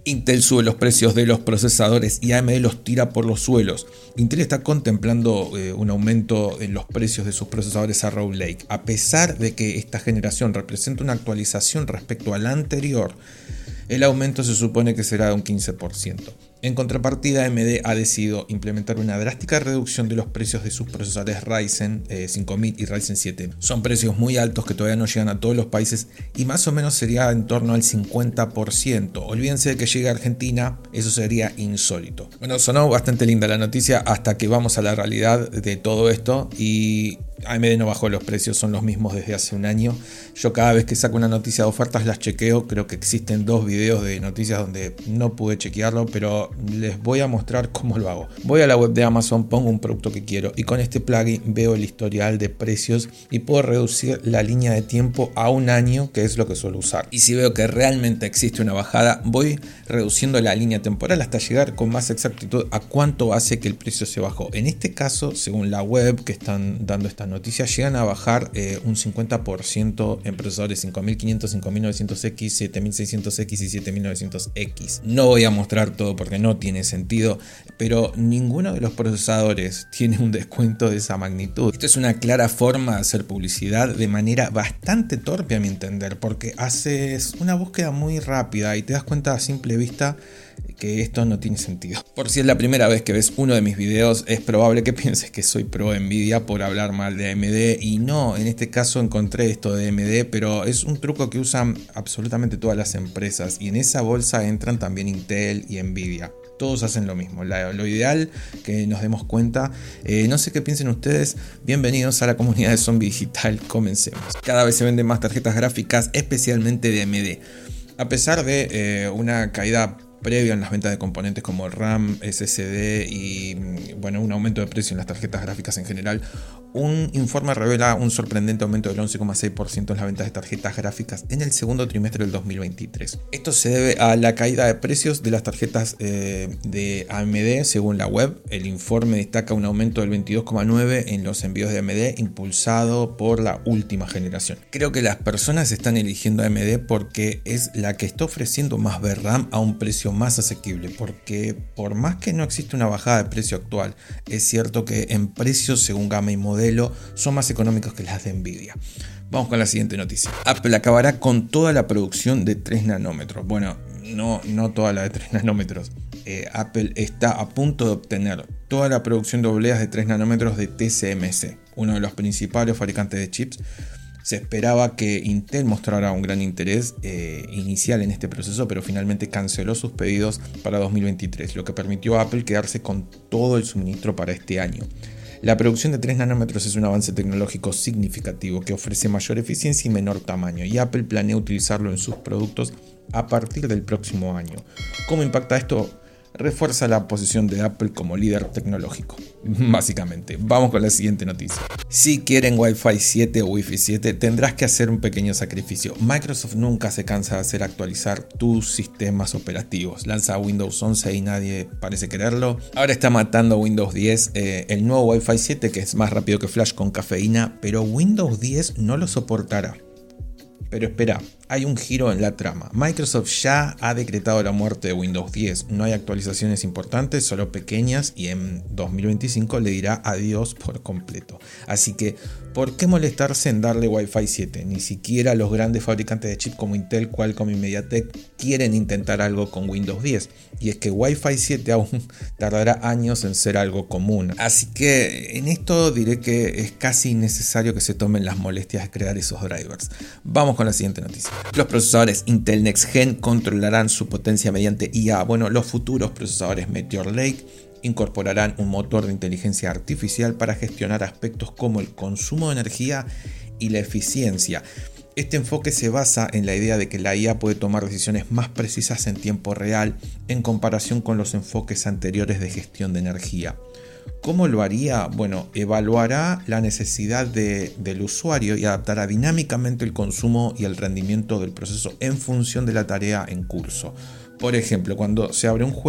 Intel sube los precios de los procesadores y AMD los tira por los suelos. Intel está contemplando un aumento en los precios de sus procesadores Arrow Lake. A pesar de que esta generación representa una actualización respecto a la anterior, el aumento se supone que será de un 15%. En contrapartida, AMD ha decidido implementar una drástica reducción de los precios de sus procesadores Ryzen 5000 y Ryzen 7. Son precios muy altos que todavía no llegan a todos los países y más o menos sería en torno al 50%. Olvídense de que llegue a Argentina, eso sería insólito. Bueno, sonó bastante linda la noticia hasta que vamos a la realidad de todo esto y AMD no bajó los precios, son los mismos desde hace un año. Yo cada vez que saco una noticia de ofertas las chequeo, creo que existen 2 videos de noticias donde no pude chequearlo, pero les voy a mostrar cómo lo hago. Voy a la web de Amazon, pongo un producto que quiero y con este plugin veo el historial de precios y puedo reducir la línea de tiempo a un año, que es lo que suelo usar. Y si veo que realmente existe una bajada, voy reduciendo la línea temporal hasta llegar con más exactitud a cuánto hace que el precio se bajó. En este caso, según la web que están dando esta noticia, llegan a bajar un 50% en procesadores 5500, 5900X, 7600X y 7900X. No voy a mostrar todo porque no tiene sentido, pero ninguno de los procesadores tiene un descuento de esa magnitud. Esto es una clara forma de hacer publicidad de manera bastante torpe a mi entender, porque haces una búsqueda muy rápida y te das cuenta a simple vista que esto no tiene sentido. Por si es la primera vez que ves uno de mis videos, es probable que pienses que soy pro Nvidia por hablar mal de AMD y no, en este caso encontré esto de AMD, pero es un truco que usan absolutamente todas las empresas y en esa bolsa entran también Intel y Nvidia. Todos hacen lo mismo, lo ideal que nos demos cuenta. No sé qué piensen ustedes, bienvenidos a la comunidad de Zombie Digital, comencemos. Cada vez se venden más tarjetas gráficas, especialmente de AMD. A pesar de una caída previa en las ventas de componentes como RAM, SSD y bueno, un aumento de precio en las tarjetas gráficas en general, un informe revela un sorprendente aumento del 11,6% en las ventas de tarjetas gráficas en el segundo trimestre del 2023. Esto se debe a la caída de precios de las tarjetas de AMD según la web. El informe destaca un aumento del 22,9% en los envíos de AMD impulsado por la última generación. Creo que las personas están eligiendo AMD porque es la que está ofreciendo más VRAM a un precio más asequible, porque por más que no existe una bajada de precio actual, es cierto que en precios según gama y modelo son más económicos que las de Nvidia. Vamos con la siguiente noticia. Apple acabará con toda la producción de 3 nanómetros. Bueno, no toda la de 3 nanómetros. Apple está a punto de obtener toda la producción de obleas de 3 nanómetros de TSMC, uno de los principales fabricantes de chips. Se esperaba que Intel mostrara un gran interés inicial en este proceso, pero finalmente canceló sus pedidos para 2023, lo que permitió a Apple quedarse con todo el suministro para este año. La producción de 3 nanómetros es un avance tecnológico significativo que ofrece mayor eficiencia y menor tamaño, y Apple planea utilizarlo en sus productos a partir del próximo año. ¿Cómo impacta esto? Refuerza la posición de Apple como líder tecnológico. Básicamente, vamos con la siguiente noticia. Si quieren Wi-Fi 7 o Wi-Fi 7, tendrás que hacer un pequeño sacrificio. Microsoft nunca se cansa de hacer actualizar tus sistemas operativos. Lanza Windows 11 y nadie parece quererlo. Ahora está matando Windows 10, el nuevo Wi-Fi 7 que es más rápido que Flash con cafeína, pero Windows 10 no lo soportará. Pero espera, hay un giro en la trama. Microsoft ya ha decretado la muerte de Windows 10. No hay actualizaciones importantes, solo pequeñas, y en 2025 le dirá adiós por completo. Así que, ¿por qué molestarse en darle Wi-Fi 7? Ni siquiera los grandes fabricantes de chips como Intel, Qualcomm y MediaTek quieren intentar algo con Windows 10. Y es que Wi-Fi 7 aún tardará años en ser algo común. Así que en esto diré que es casi innecesario que se tomen las molestias de crear esos drivers. Vamos con la siguiente noticia. Los procesadores Intel Next Gen controlarán su potencia mediante IA. Bueno, los futuros procesadores Meteor Lake incorporarán un motor de inteligencia artificial para gestionar aspectos como el consumo de energía y la eficiencia. Este enfoque se basa en la idea de que la IA puede tomar decisiones más precisas en tiempo real en comparación con los enfoques anteriores de gestión de energía. ¿Cómo lo haría? Bueno, evaluará la necesidad del usuario y adaptará dinámicamente el consumo y el rendimiento del proceso en función de la tarea en curso. Por ejemplo, cuando se abre un juego,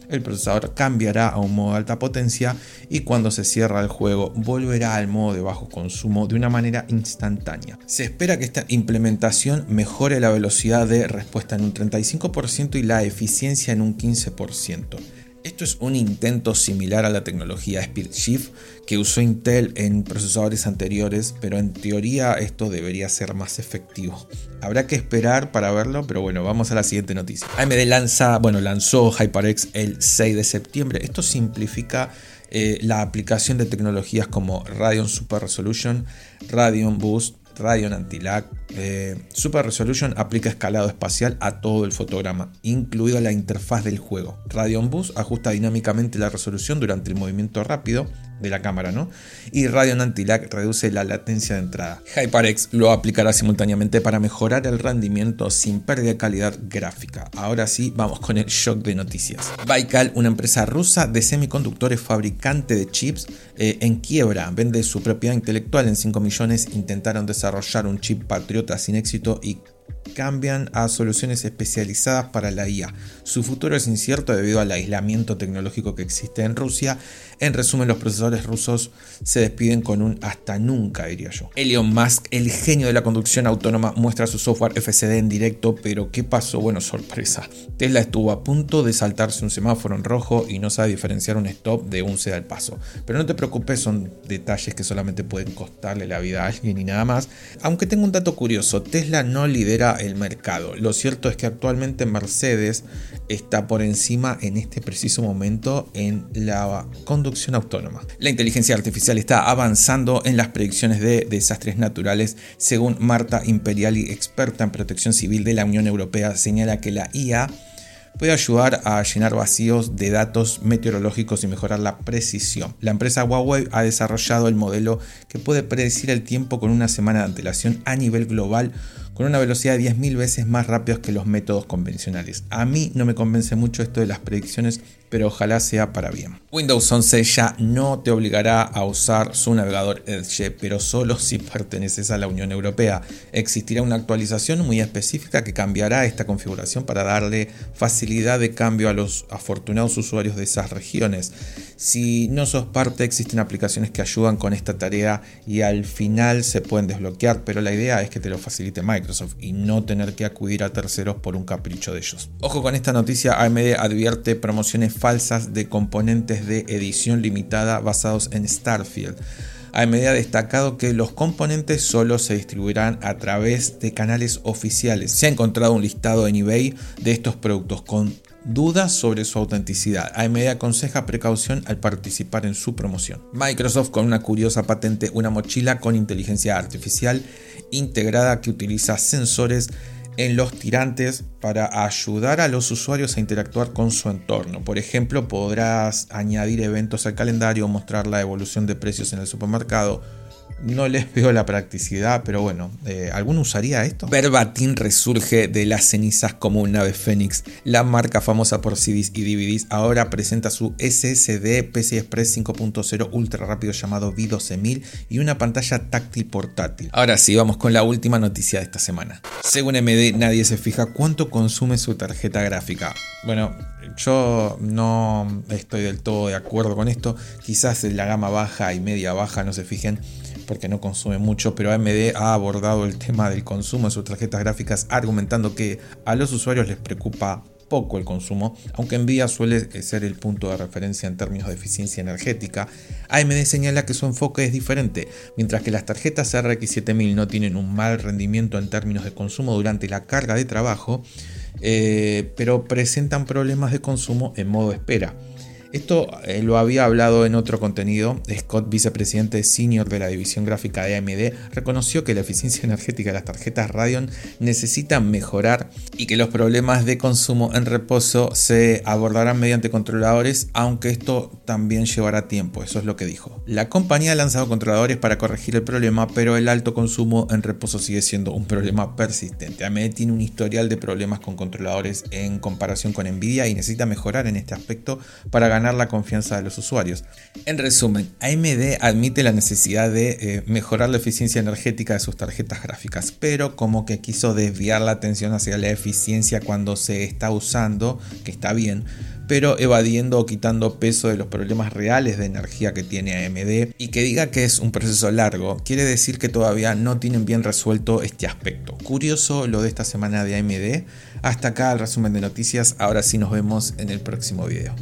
el procesador cambiará a un modo de alta potencia y cuando se cierra el juego volverá al modo de bajo consumo de una manera instantánea. Se espera que esta implementación mejore la velocidad de respuesta en un 35% y la eficiencia en un 15%. Esto es un intento similar a la tecnología Speed Shift que usó Intel en procesadores anteriores, pero en teoría esto debería ser más efectivo. Habrá que esperar para verlo, pero bueno, vamos a la siguiente noticia. AMD lanzó HyperX el 6 de septiembre. Esto simplifica la aplicación de tecnologías como Radeon Super Resolution, Radeon Boost, Radeon Anti-Lag. Super Resolution aplica escalado espacial a todo el fotograma, incluida la interfaz del juego. Radeon Boost ajusta dinámicamente la resolución durante el movimiento rápido de la cámara, ¿no? Y Radeon Anti-Lag reduce la latencia de entrada. HyperX lo aplicará simultáneamente para mejorar el rendimiento sin pérdida de calidad gráfica. Ahora sí, vamos con el shock de noticias. Baikal, una empresa rusa de semiconductores fabricante de chips, en quiebra, vende su propiedad intelectual en 5 millones, intentaron desarrollar un chip patriota sin éxito y cambian a soluciones especializadas para la IA. Su futuro es incierto debido al aislamiento tecnológico que existe en Rusia. En resumen, los procesadores rusos se despiden con un hasta nunca, diría yo. Elon Musk, el genio de la conducción autónoma, muestra su software FSD en directo, pero ¿qué pasó? Bueno, sorpresa. Tesla estuvo a punto de saltarse un semáforo en rojo y no sabe diferenciar un stop de un ceda al paso. Pero no te preocupes, son detalles que solamente pueden costarle la vida a alguien y nada más. Aunque tengo un dato curioso, Tesla no lidera el mercado. Lo cierto es que actualmente Mercedes está por encima en este preciso momento en la conducción autónoma. La inteligencia artificial está avanzando en las predicciones de desastres naturales. Según Marta Imperiali, experta en protección civil de la Unión Europea, señala que la IA puede ayudar a llenar vacíos de datos meteorológicos y mejorar la precisión. La empresa Huawei ha desarrollado el modelo que puede predecir el tiempo con una semana de antelación a nivel global, con una velocidad de 10.000 veces más rápidos que los métodos convencionales. A mí no me convence mucho esto de las predicciones, pero ojalá sea para bien. Windows 11 ya no te obligará a usar su navegador Edge, pero solo si perteneces a la Unión Europea. Existirá una actualización muy específica que cambiará esta configuración para darle facilidad de cambio a los afortunados usuarios de esas regiones. Si no sos parte, existen aplicaciones que ayudan con esta tarea y al final se pueden desbloquear, pero la idea es que te lo facilite Microsoft y no tener que acudir a terceros por un capricho de ellos. Ojo con esta noticia, AMD advierte promociones falsas de componentes de edición limitada basados en Starfield. AMD ha destacado que los componentes solo se distribuirán a través de canales oficiales. Se ha encontrado un listado en eBay de estos productos con dudas sobre su autenticidad. AMD aconseja precaución al participar en su promoción. Microsoft con una curiosa patente, una mochila con inteligencia artificial integrada que utiliza sensores en los tirantes para ayudar a los usuarios a interactuar con su entorno. Por ejemplo, podrás añadir eventos al calendario o mostrar la evolución de precios en el supermercado. No les veo la practicidad, pero bueno, ¿alguno usaría esto? Verbatim resurge de las cenizas como un ave fénix. La marca famosa por CDs y DVDs ahora presenta su SSD PCI Express 5.0 ultra rápido llamado V12000 y una pantalla táctil portátil. Ahora sí, vamos con la última noticia de esta semana. Según AMD, nadie se fija cuánto consume su tarjeta gráfica. Bueno, yo no estoy del todo de acuerdo con esto. Quizás en la gama baja y media baja no se fijen porque no consume mucho, pero AMD ha abordado el tema del consumo de sus tarjetas gráficas argumentando que a los usuarios les preocupa poco el consumo, aunque Nvidia suele ser el punto de referencia en términos de eficiencia energética. AMD señala que su enfoque es diferente. Mientras que las tarjetas RX 7000 no tienen un mal rendimiento en términos de consumo durante la carga de trabajo, pero presentan problemas de consumo en modo espera. Esto lo había hablado en otro contenido. Scott, vicepresidente senior de la división gráfica de AMD, reconoció que la eficiencia energética de las tarjetas Radeon necesita mejorar y que los problemas de consumo en reposo se abordarán mediante controladores, aunque esto también llevará tiempo. Eso es lo que dijo. La compañía ha lanzado controladores para corregir el problema, pero el alto consumo en reposo sigue siendo un problema persistente. AMD tiene un historial de problemas con controladores en comparación con Nvidia y necesita mejorar en este aspecto para ganar la confianza de los usuarios. En resumen, AMD admite la necesidad de mejorar la eficiencia energética de sus tarjetas gráficas, pero como que quiso desviar la atención hacia la eficiencia cuando se está usando, que está bien, pero evadiendo o quitando peso de los problemas reales de energía que tiene AMD. Y que diga que es un proceso largo quiere decir que todavía no tienen bien resuelto este aspecto. Curioso lo de esta semana de AMD. Hasta acá el resumen de noticias, ahora sí nos vemos en el próximo video.